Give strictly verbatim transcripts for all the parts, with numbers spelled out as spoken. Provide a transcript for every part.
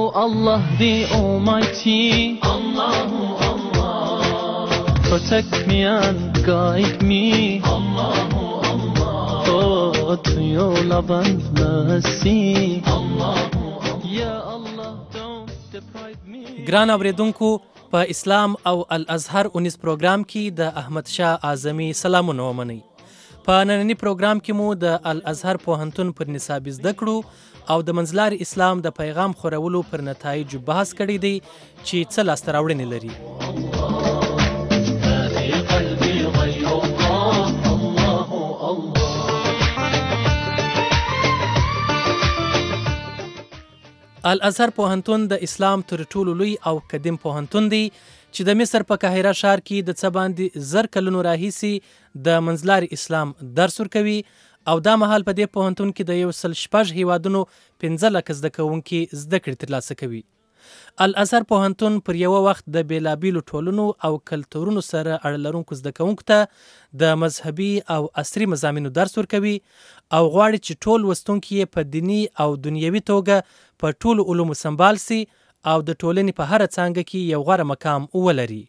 Allah the Almighty, Allahu Allah, protect me and guide me, Allahu Allah, oh, to your love and mercy, Allahu Allah, Ya Allah, don't deprive me. ګران اوریدونکو، په اسلام او الازهر اونیز پروګرام کې د احمد شاه اعظمي سلامونه ومنئ. په ننني پروګرام کې مو د الازهر پوهنتون پر نصابي زده کړو او د منځلاري اسلام د پیغام خورولو پر نتایجو بحث کړی دی چې څه لاسته راوړنې لري. الازهر پوهنتون د اسلام تر ټولو لوی او قدیم پوهنتون دی چې د مصر په قاهره ښار کې د څه باندې زر کلونو راهیسې د منځلاري اسلام درس ورکوي او دا مهال په دې پوهنتون کې د یو سل شپږ هیوادونو پنځه لکه زده کوونکي زده کړې ترلاسه کوي. الازهر پوهنتون پر یو وخت د بیلابیلو ټولنو او کلتورونو سره اړه لرونکو زده کوونکو ته د مذهبي او عصري مضامینو درس ورکوي او غواړي چې ټول لوستونکي یې په دیني او دنیوي توګه په ټولو علومو سمبال سي او د ټولنې په هره څانګه کې یو غوره مقام ولري.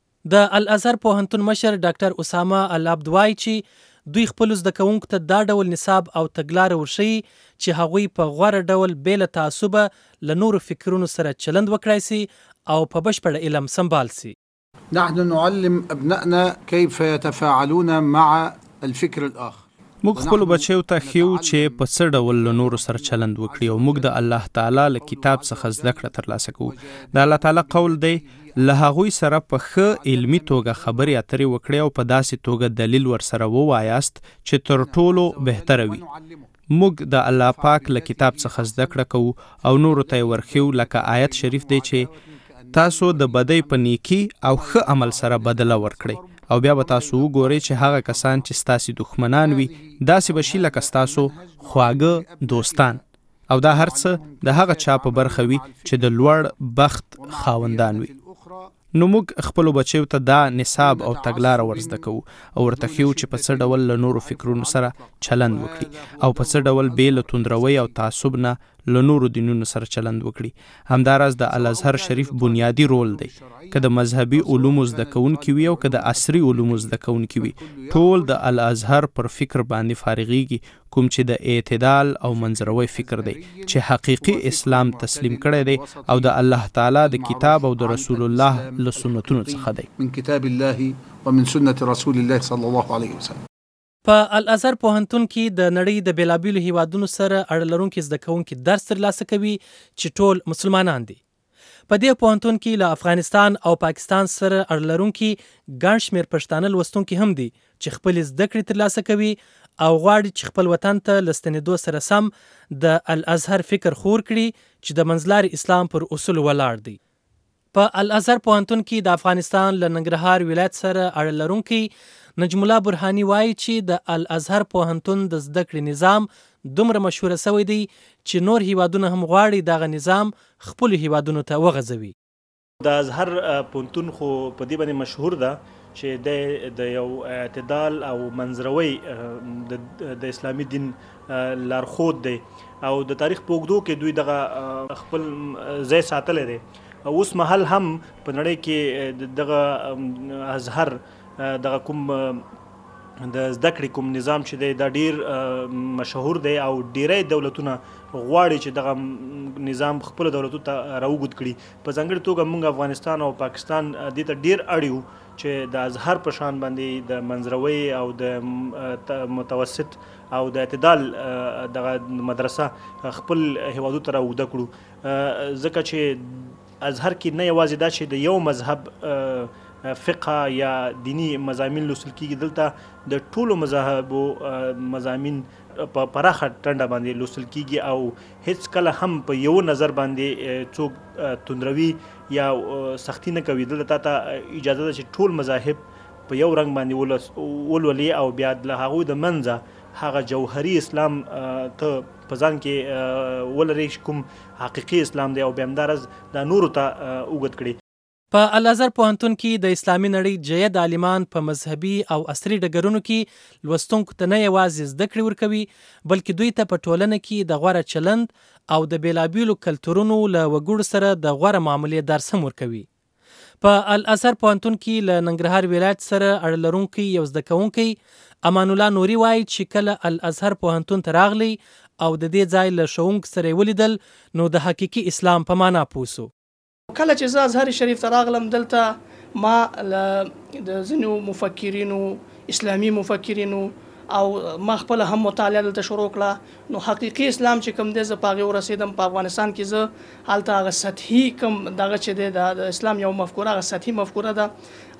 د الازهر پوهنتون مشر ډاکټر اسامه العبد وایي چې دوی خپلو زده کوونکو ته دا ډول نصاب او تګلاره وښیي چې هغوی په غوره ډول بې له تعصبه له نورو فکرونو سره چلند وکړای سي او په بشپړ علم سمبال سي. نحن نعلم أبنائنا كيف يتفاعلون مع الفكر الآخر. موږ خپل بچیو ته ښیو چې په څه ډول له نورو سره چلند وکړي او موږ د الله تعالی له کتاب څخه زده کړه ترلاسه کوو. د الله تعالی قول دی له هغوی سره په ښه علمي توګه خبرې اترې وکړئ او په داسې توګه دلیل ورسره ووایاست چې تر ټولو بهتره وي. موږ د الله پاک له کتاب څخه زده کړه کوو او نورو ته یې ورښیو لکه آیت شریف دی چې تاسو د بدۍ په نیکي او ښه عمل سره بدله ورکړئ او بیا به تاسو وګورئ چې هغه کسان چې ستاسې دښمنان وي داسې به شي لکه ستاسو خواږه دوستان او دا هر څه د هغه چا په برخه وي چې د لوړ بخت خاوندان وي. نو موږ خپلو بچیو ته دا نصاب او تګلاره ورزده کوو او ورته ښیو چې په څه ډول له نورو فکرونو سره چلند وکړي او په څه ډول بې له توندروۍ او تعصب نه له نورو دینونو سره چلند وکړي. همداراز د الازهر شریف بنیادی رول دی که د مذهبي علومو زده کوونکي وي او که د عصري علومو زده کوونکي وي ټول د الازهر پر فکر باندې فارغیږي کوم چې د اعتدال او منځروي فکر دی چې حقیقي اسلام تسلیم کړی دی او د الله تعالی د کتاب او د رسول الله له سنتونو څخه دی. من کتاب الله ومن سنت رسول الله صلی الله علیه وسلم. په الازهر پوهنتون کې د نړۍ د بیلابیلو هیوادونو سره اړه لرونکي زده کوونکي درس ترلاسه کوي چې ټول مسلمانان دي. په دې پوهنتون کې له افغانستان او پاکستان سره اړه لرونکي ګڼ شمېر پښتانه لوستونکي هم دي چې خپلې زده کړې ترلاسه کوي او غواړي چې خپل وطن ته له ستنېدو سره سم د الازهر فکر خور کړي چې د منځلاري اسلام پر اصولو ولاړ دی. په الازهر پوهنتون کې د افغانستان له ننګرهار ولایت سره اړه لرونکي نجم الله برهاني وایي چې د الازهر پوهنتون د زده کړې نظام دومره مشهوره سوی دی چې نور هیوادونه هم غواړي دغه نظام خپلو هیوادونو ته وغځوي. د ازهر پوهنتون خو په دې باندې مشهور ده چې د یو اعتدال او منځروي د اسلامي دین لارښود دی او د تاریخ په اوږدو کې دوی دغه خپل ځای ساتلی دی. اوس مهال هم په نړۍ کې دغه ازهر دغه کوم د زده کړې کوم نظام چې دی دا ډیر مشهور دی او ډیری دولتونه غواړي چې دغه نظام خپلو دولتونو ته راوګد کړي. په ځانګړې توګه موږ افغانستان او پاکستان دې ته ډیر اړ یو چې د ازهر په شان باندې د منځروي او د متوسط او د اعتدال دغه مدرسه خپل هیوادو ته راوګده کړو ځکه چې ازهر کې نه یوازې دا چې د یو مذهب فقه یا دینی مضامین لوستل کېږي، دلته د ټولو مذاهبو مضامین په پراخه ټنډه باندې لوستل کېږي او هیڅ کله هم په یو نظر باندې څوک توندروي یا سختی نه کوي. دلته تا ته اجازه ده چې ټول مذاهب په یو رنګ باندې ولولي او بیا له هغوی د منځه هغه جوهري اسلام ته په ځان کې ولري کوم حقیقي اسلام دی او بیا همداراز دا نورو ته اوږد کړي. په الازهر پوهنتون کې د اسلامي نړۍ جید عالمان په مذهبي او عصري ډګرونو کې لوستونکو ته نه یوازې زده کړې ورکوي بلکې دوی ته په ټولنه کې د غوره چلند او د بیلابیلو کلتورونو له وګړو سره د غوره معاملې درس هم ورکوي. په الازهر پوهنتون کې له ننګرهار ولایت سره اړه لرونکی یو زده کوونکی امان الله نوري وایي چې کله الازهر پوهنتون ته راغلی او د دې ځای له ښوونکي سره یې ولیدل نو د حقیقي اسلام په معنا پوه سو. کله چې زه ازهر شریف ته راغلم دلته ما د ځینو مفکرینو اسلامي مفکرینو او ما خپل هم مطالعه دلته شروع کړه نو حقیقي اسلام چې کوم دی زه په هغې ورسېدم. په افغانستان کې زه هلته هغه سطحي کوم دغه چې دی د اسلام یو مفکوره هغه سطحي مفکوره ده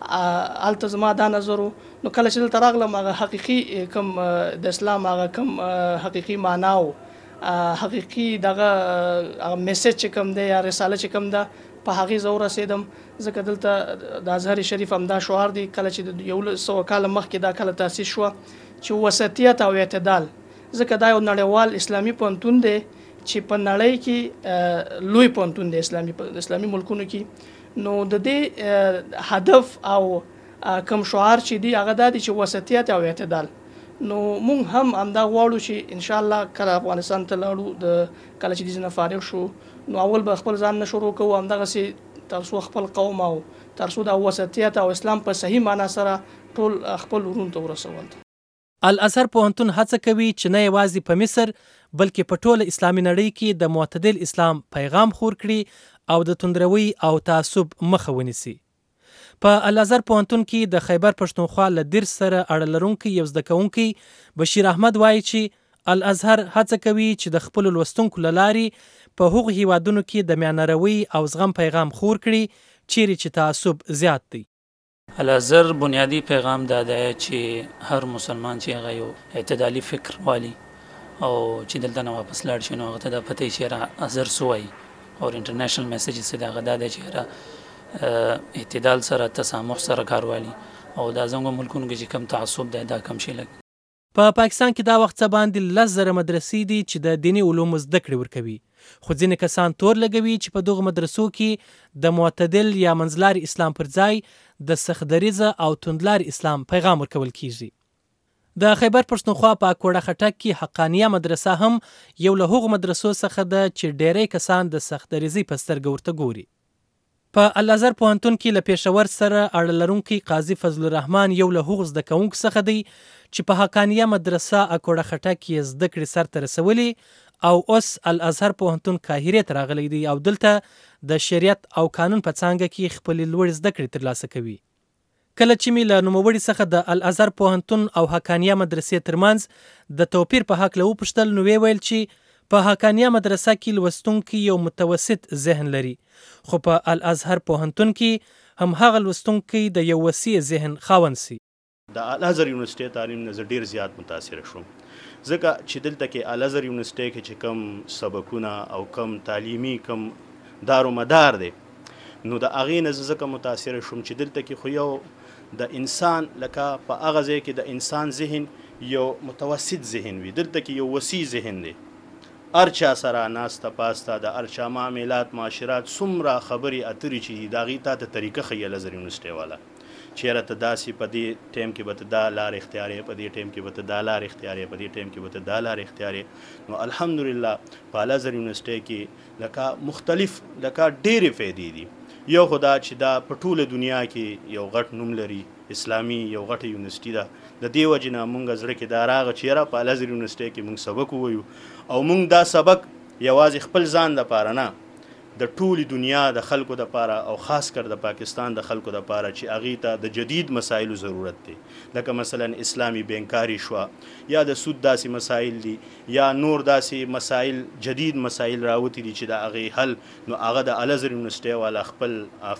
هلته زما دا نظر و. نو کله چې دلته راغلم هغه حقیقي کوم د اسلام هغه کوم حقیقي معنا و حقیقي دغه میسج چې کوم دی یا رساله چې کوم ده په هغې زه ورسېدم. ځکه دلته د ازهر شریف همدا شعار دی کله چې د یو سوه کاله مخکې دا کله تاسیس شوه چې وسطیت او اعتدال. ځکه دا یو نړیوال اسلامي پوهنتون دی چې په نړۍ کې لوی پوهنتون دی اسلامي اسلامي ملکونو کې. نو د دې هدف او کوم شعار چې دی هغه دا دی چې وسطیت او اعتدال. نو مونږ هم همدا غواړو چې ان شاء الله کله افغانستان ته لاړو د کله چې دې نه فارغ شو نو اول به خپل ځان نه شروع کوو همدغسې تر څو خپل قوم او تر څو د وسطیت او اسلام په صحیح معنا سره ټول خپل ورونو ته ورسول. الازهر پوهنتون هڅه کوي چې نه یوازې په مصر بلکې په ټوله اسلامي نړۍ کې د معتدل اسلام پیغام خور کړي او د توندروي او تعصب مخه ونیسي. په الازهر پوهنتون کې د خیبر پښتونخوا له درس سره اړه لرونکی یو زده کوونکی بشیر احمد وایي چې الازهر هڅه کوي چې د خپلو لوستونکو له لارې په هغو هیوادونو کې د میانروي او زغم پیغام خور کړي چیرې چې تعصب زیات دی. الازهر بنیادی پیغام دا دی چې هر مسلمان چې هغه یو اعتدالي فکر والي او چې دلته نه واپس لاړ شي نو هغه ته دا پته یي چې ازهر څه وایي او انټرنیشنل میسیج یې د هغه دا دی چې اعتدال سره تسامح سره کار والي او دا زموږ ملکونو کې چې کم تعصب دی دا کم شي لږ. په پاکستان کې دا وخت څه باندې لس زره مدرسې دي چې د دیني علومو زده کړې ورکوي خو ځینې کسان تور لګوي چې په دغو مدرسو کې د معتدل یا منځلاري اسلام پر ځای د سختدریځه او توندلاري اسلام پیغام ورکول کیږي. د خیبر پښتونخوا په کوړه خټک کې حقانیه مدرسه هم یو له هغو مدرسو څخه ده چې ډیری کسان د سختدریځۍ په سترګه ورته ګوري. په الازهر پوهنتون کې له پېښور سره اړه لرونکی قاضي فضل الرحمن یو له هغو زده کوونکو څخه دی چې په حقانیه مدرسه اکوړه خټک کې زده کړې سرته رسولي او اوس الازهر پوهنتون قاهرې ته راغلی دی او دلته د شریعت او قانون په څانګه کې خپلې لوړې زده کړې ترلاسه کوي. کله چې مې له نوموړي څخه د الازهر پوهنتون او حقانیه مدرسې ترمنځ د توپیر په هکله وپوښتل نو ویې ویل چې په حقانیه مدرسه کې لوستونکي یو متوسط ذهن لري خو په الازهر پوهنتون کې هم هغه لوستونکي د یو وسیع ذهن خاوند سي. د الازهر یونیورسيټي تعلیم نه ډیر زیات متاثر شوم ځکه چې دلته کې الازهر یونیورسيټي کې چې کم سبقونه او کم تعلیمي کم دارو مدار دی نو د هغې نه ځکه متاثر شوم چې دلته کې خو یو د انسان لکه په هغه ځای کې د انسان ذهن یو متوسط ذهن وي دلته کې یو وسیع ذهن دی ارچا سره ناسته پاسته د ارچا معاملات معاشرات څومره خبرې اترې چې د هغې تا ته طریقه ښیي الازهر یونیورسيټي والا چیرې ته داسې په دې ټایم کې به ته دا لار اختیارې په دې ټایم کې به ته دا لار اختیارې په دې ټایم کې به ته دا لار اختیارې نو الحمدلله په الازهر یونیورسيټي کې لکه مختلف لکه ډېرې فایدې دي. یو خو دا چې دا په ټوله دنیا کې یو غټ نوم لري اسلامي یو غټه یونیورسيټي ده د دې وجې نه مونږ زړه کې دا راغه چې یاره په الازهر یونیورسيټي کې مونږ سبق ووایو او مونږ دا سبق یوازې خپل ځان دپاره نه د ټولې دنیا د خلکو دپاره او خاص کر د پاکستان د خلکو دپاره چې هغې ته د جدید مسایلو ضرورت دی لکه مثلا اسلامي بینکاري شوه یا د سود داسې مسایل دي یا نور داسې مسایل جدید مسایل راوتي دي چې د هغې حل نو هغه د الازهر یونیورسيټي والا خپل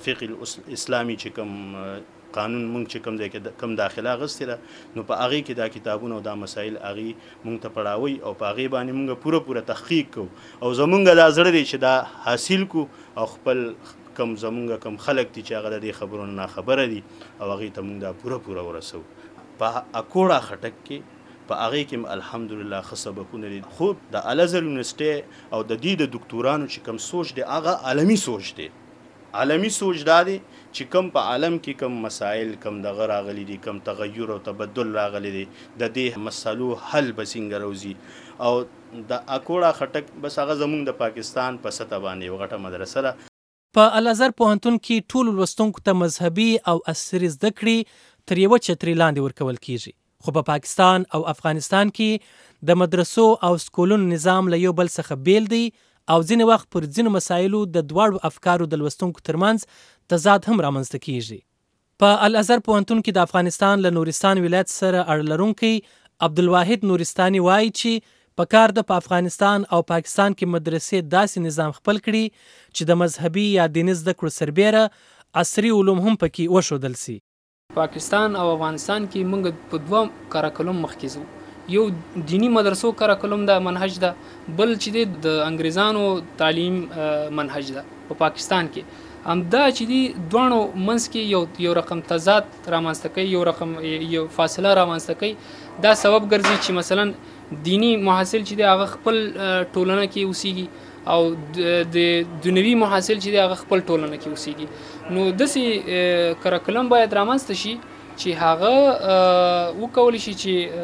فقه اسلامي چې کوم قانون مونږ چې کوم ځای کې کم داخله اخیستې ده نو په هغې کې دا کتابونه او دا مسایل هغې مونږ ته پړاوئ او په هغې باندې مونږ پوره پوره تحقیق کوو او زمونږ دا زړه دی چې دا حاصل کو او خپل کم زمونږ کم خلک دي چې هغه د دې خبرونو ناخبره دي او هغې ته مونږ دا پوره پوره ورسوو. په اکوړه خټک کې په هغې کې الحمدلله ښه سبقونه دي خو د الازهر یونیورسيټي او د دې د دکتورانو چې کوم سوچ دی هغه عالمي سوچ دی عالمی سوچ دا دی چې کم په عالم کې کم مسائل کم دغه راغلي دي کم تغیر او تبدل راغلي دي د دې مسلو حل به څنګه روزي او د اکوړه خټک بس هغه زمونږ د پاکستان په سطح باندې یو غټه مدرسه ده. په الازهر پوهنتون کې ټول لوستونکو ته مذهبي او عصري زده کړې تر یوه چترې لاندې ورکول کیږي، خو په پاکستان او افغانستان کې د مدرسو او سکولونو نظام له یو بل څخه بیل دی او ځینې وخت پر ځینو مسایلو د دواړو افکارو د لوستونکو ترمنځ تضاد هم رامنځته کیږي. په الازهر پوهنتون کې د افغانستان له نورستان ولایت سره اړه لرونکی عبدالواحد نورستاني وایي چې په کار د په افغانستان او پاکستان کې مدرسې داسې نظام خپل کړي چې د مذهبي یا دیني زده کړو سربیره عصري علوم هم پکې وښودل سي. پاکستان او افغانستان کې موږ په دوه کاریکولم مخکې ځو، یو دینی مدرسو کاریکولم دا منهج ده، بل چې د انګریزانو تعلیم منهج ده. په پاکستان کې همدا چې دی دوانو منځ کې یو یو رقم تضاد رامنځته کوي، یو رقم یو فاصله رامنځته کوي. دا سبب ګرځي چې مثلا دینی محصل چې دی هغه خپل ټولنه کې اوسېږي او د دنیوي محصل چې دی هغه خپل ټولنه کې اوسېږي. نو داسې کاریکولم باید رامنځته شي چې هغه وکولی شي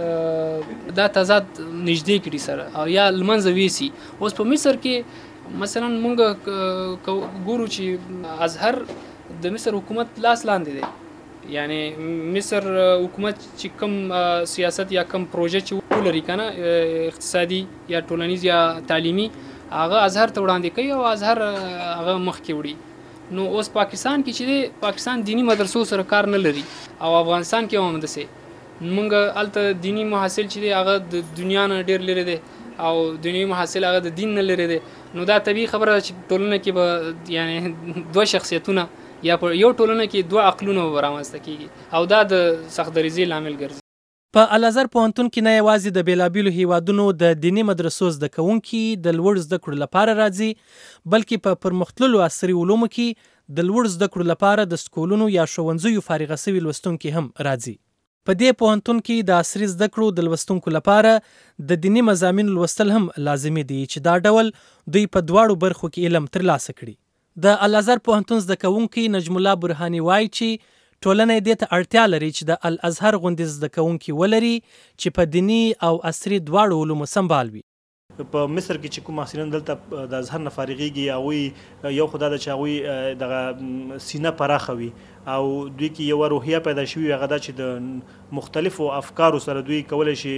چې دا تضاد نږدې کړي سره او یا لمنځه ویسي. اوس په مصر کې مثلا مونږ ګورو چې ازهر د مصر حکومت لاس لاندې دی، یعنی مصر حکومت چې کم سیاست یا کم پروژه چې ولري کنه اقتصادي یا ټولنیز یا تعلیمي هغه ازهر ته وړاندې کوي او ازهر هغه مخکې وړي. نو اوس پاکستان کې چې دی پاکستان دینی مدرسو سره کار نه لري او افغانستان کې هم همداسې. مونږ هلته دینی محصل چې دی هغه د دنیا نه ډېر لرې دی او دنیوي محصل هغه د دین نه لرې دی. نو دا طبیعي خبره ده چې ټولنه کې به یعنی دوه شخصیتونه یا په یو ټولنه کې دوه عقلونه به رامنځته کېږي او دا د سختدریزۍ لامل ګرځي. په الازهر پوهنتون کې نه یوازې د بیلابیلو هیوادونو د دیني مدرسو زده کوونکي د لوړ زده کړو لپاره راځي، بلکې په پرمختللو عصري علومو کې د لوړ زده کړو لپاره د سکولونو یا ښوونځیو فارغه سوي لوستونکي هم راځي. په دې پوهنتون کې د عصري زده کړو د لوستونکو لپاره د دیني مضامینو لوستل هم لازمي دي چې دا ډول دوی په دواړو برخو کې علم ترلاسه کړي. د الازهر پوهنتون زده کوونکی نجم الله برهاني وایي چې ټولنه دې ته اړتیا لري چې د الازهر غوندې زده کوونکي ولري چې په دیني او عصري دواړو علومو سمبال وي. په مصر کې چې کوم محصلین دلته د ازهر نه فارغېږي هغوی یو خو دا ده چې هغوی دغه سینه پراخه وي او دوی کې یوه روحیه پیدا شوي هغه دا چې د مختلفو افکارو سره دوی کولی شي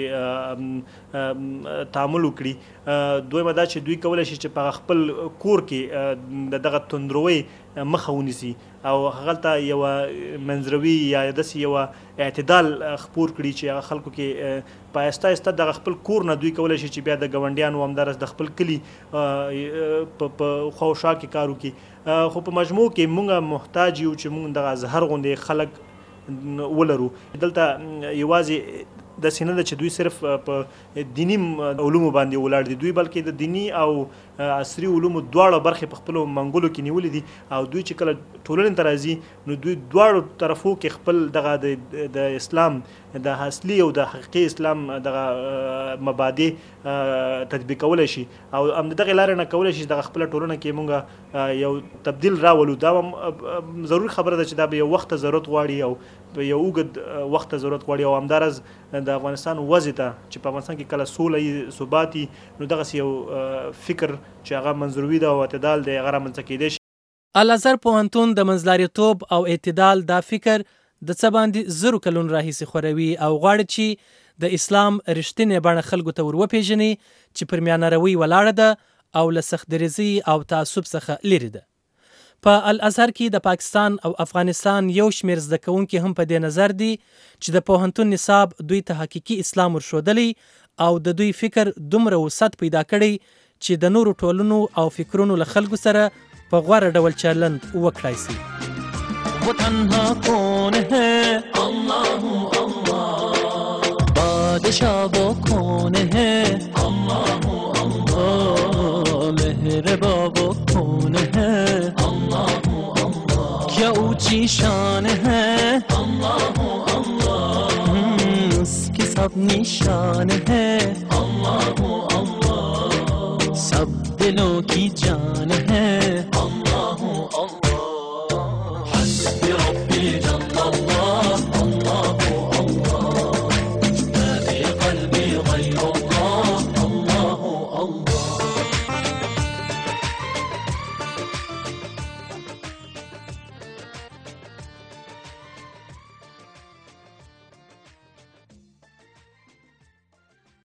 تعامل وکړي. دویمه دا چې دوی کولی شي چې په خپل کور کې د دغه تندروۍ مخه ونیسي او هغلته یوه منځروي یا داسې یوه اعتدال خپور کړي چې هغه خلکو کې په آهسته آهسته دغه خپل کور نه دوی کولی شي چې بیا د ګاونډیانو همداراز د خپل کلي په خوا و شا کې کار وکړي. خو په مجموع کې مونږ محتاج یو چې مونږ دغه ازهر غوندې خلک ولرو. دلته یوازې داسې نه ده چې دوی صرف په دیني علومو باندې ولاړ دي، دوی بلکې د دیني او عصري علومو دواړه برخې په خپلو منګولو کې نیولې دي او دوی چې کله ټولنې ته راځي نو دوی دواړو طرفو کې خپل دغه د اسلام د اصلي او د حقیقي اسلام دغه مبادئ تطبیقولی شي او همدغې لارې نه کولی شي دغه خپله ټولنه کې مونږ یو تبدیل راولو. دا ضروري خبره ده چې دا به یو وخت ضرورت غواړي او په یو اوږد وخت ضرورت غواړي او همداراز د افغانستان وضع ته چې په افغانستان کې کله سوله وي ثبات وي نو دغسې یو فکر چې هغه منځروي ده او اعتدال دی هغه رامنځته کیدی شي. الازهر پوهنتون د منځلاریتوب او اعتدال دا فکر د څه باندې زرو کلونو راهیسې خوروي او غواړي چې د اسلام رښتینې بڼه خلکو ته ور وپېژني چې پر میانه روي ولاړه ده او له سختدریزۍ او تعصب څخه لرې ده. په الازهر کې د پاکستان او افغانستان یو شمېر زده کوونکي هم په دې نظر دي چې د پوهنتون نصاب دوی ته حقیقي اسلام ورښودلی او د دوی فکر دومره وسعت پیدا کړی چې د نورو ټولنو او فکرونو له خلکو سره په غوره ډول چلند وکړای شي. वो तन्हा कौन है अल्लाह अल्लाह, बादशाह वो कौन है अल्लाह अल्लाह, मेहरबा वो कौन है अल्लाह अल्लाह, क्या ऊंची शान है अल्लाह अल्लाह, उसकी सब निशान है अल्लाह अल्लाह, सब दिलों की जान है